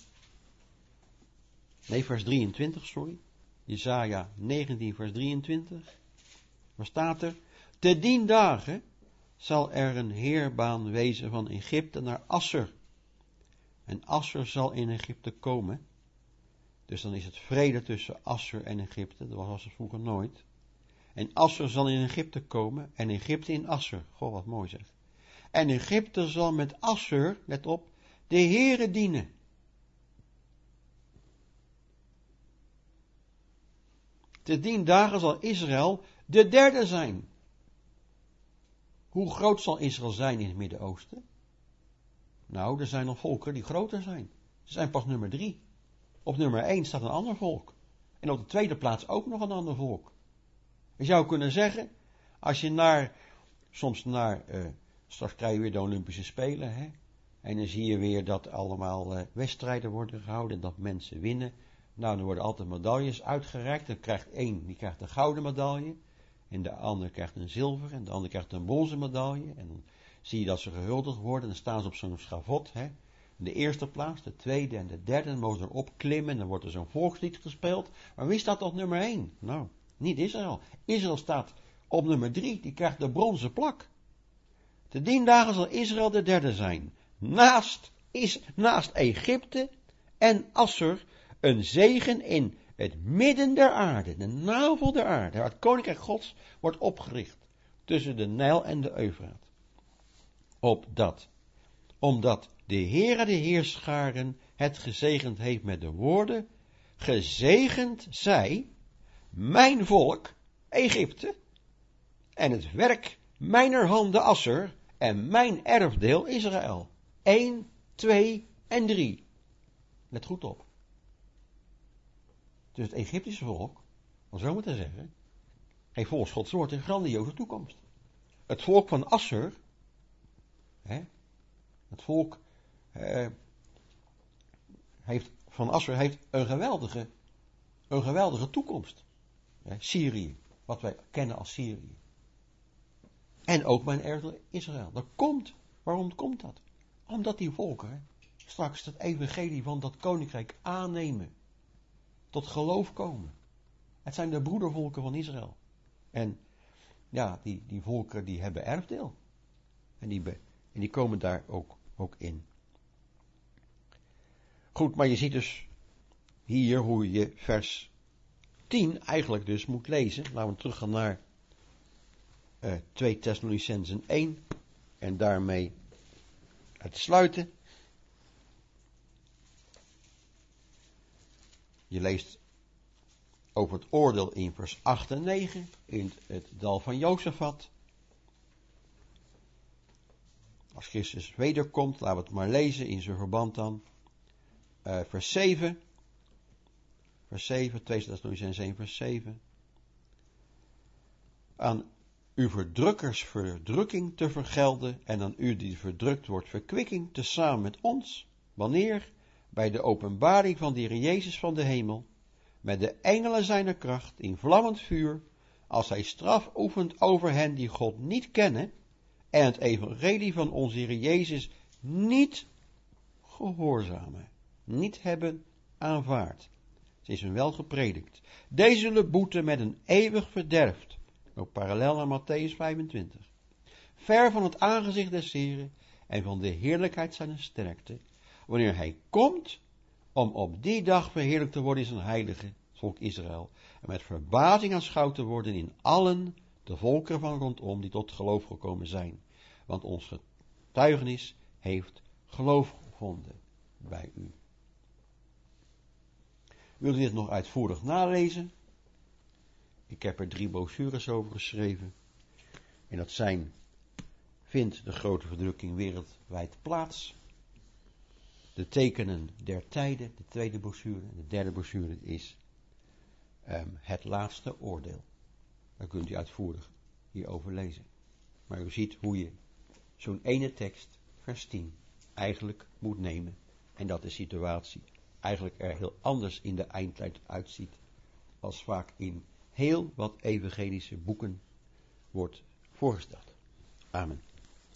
Nee, vers drieëntwintig, sorry. Jesaja negentien vers drieëntwintig. Waar staat er? Te dien dagen zal er een heerbaan wezen van Egypte naar Assur. En Assur zal in Egypte komen. Dus dan is het vrede tussen Assur en Egypte. Dat was het vroeger nooit. En Assur zal in Egypte komen en Egypte in Assur. Goh, wat mooi zeg. En Egypte zal met Assur, let op, de Heere dienen. Te dien dagen zal Israël de derde zijn. Hoe groot zal Israël zijn in het Midden-Oosten? Nou, er zijn nog volken die groter zijn. Ze zijn pas nummer drie. Op nummer één staat een ander volk. En op de tweede plaats ook nog een ander volk. Je zou kunnen zeggen, als je naar, soms naar, uh, straks krijg je weer de Olympische Spelen, hè? En dan zie je weer dat allemaal uh, wedstrijden worden gehouden en dat mensen winnen. Nou, dan worden altijd medailles uitgereikt. Dan krijgt één, die krijgt een gouden medaille. en de ander krijgt een zilver en de ander krijgt een bronzen medaille. En dan zie je dat ze gehuldigd worden en dan staan ze op zo'n schavot. Hè. De eerste plaats, de tweede en de derde, dan mogen ze erop klimmen en dan wordt er zo'n volkslied gespeeld. Maar wie staat op nummer één? Nou, niet Israël. Israël staat op nummer drie, die krijgt de bronzen plak. Te dien dagen zal Israël de derde zijn. Naast, is, naast Egypte en Assur een zegen in het midden der aarde, de navel der aarde, waar het koninkrijk Gods wordt opgericht, tussen de Nijl en de Eufraat. Opdat, omdat de Heere de Heerscharen het gezegend heeft met de woorden, gezegend zij, mijn volk, Egypte, en het werk mijner handen Assur, en mijn erfdeel Israël. één, twee en drie. Let goed op. Dus het Egyptische volk, om zo maar te zeggen, heeft volgens Gods woord een grandioze toekomst. Het volk van Assur, hè, het volk eh, heeft, van Assur heeft een geweldige, een geweldige toekomst. Hè, Syrië, wat wij kennen als Syrië. En ook mijn erfdeel Israël. Dat komt. Waarom komt dat? Omdat die volken straks het evangelie van dat koninkrijk aannemen. Tot geloof komen. Het zijn de broedervolken van Israël. En ja, die, die volken die hebben erfdeel. En die, be, en die komen daar ook, ook in. Goed, maar je ziet dus hier hoe je vers tien eigenlijk dus moet lezen. Laten we teruggaan naar uh, twee Thessalonicenzen één. En daarmee het sluiten. Je leest over het oordeel in vers acht en negen, in het, het dal van Jozefat. Als Christus wederkomt, laten we het maar lezen in zijn verband dan. Uh, vers zeven. Vers zeven, twee Thessalonicenzen één, vers zeven. Aan uw verdrukkers verdrukking te vergelden en aan u die verdrukt wordt verkwikking tezamen met ons. Wanneer? Bij de openbaring van de Heer Jezus van de hemel, met de engelen zijner kracht in vlammend vuur, als hij straf oefent over hen die God niet kennen en het evangelie van onze Heer Jezus niet gehoorzamen, niet hebben aanvaard. Ze is hun wel gepredikt. Deze zullen boeten met een eeuwig verderf, ook parallel aan Matthäus vijfentwintig. Ver van het aangezicht des Heren en van de heerlijkheid zijner sterkte, wanneer hij komt om op die dag verheerlijkt te worden in zijn heilige volk Israël en met verbazing aanschouwd te worden in allen de volkeren van rondom die tot geloof gekomen zijn. Want ons getuigenis heeft geloof gevonden bij u. Wilt u dit nog uitvoerig nalezen? Ik heb er drie brochures over geschreven. En dat zijn: vindt de grote verdrukking wereldwijd plaats? De tekenen der tijden, de tweede brochure. De derde brochure is um, het laatste oordeel. Daar kunt u uitvoerig hierover lezen. Maar u ziet hoe je zo'n ene tekst, vers tien, eigenlijk moet nemen. En dat de situatie eigenlijk er heel anders in de eindtijd uitziet, als vaak in heel wat evangelische boeken wordt voorgesteld. Amen.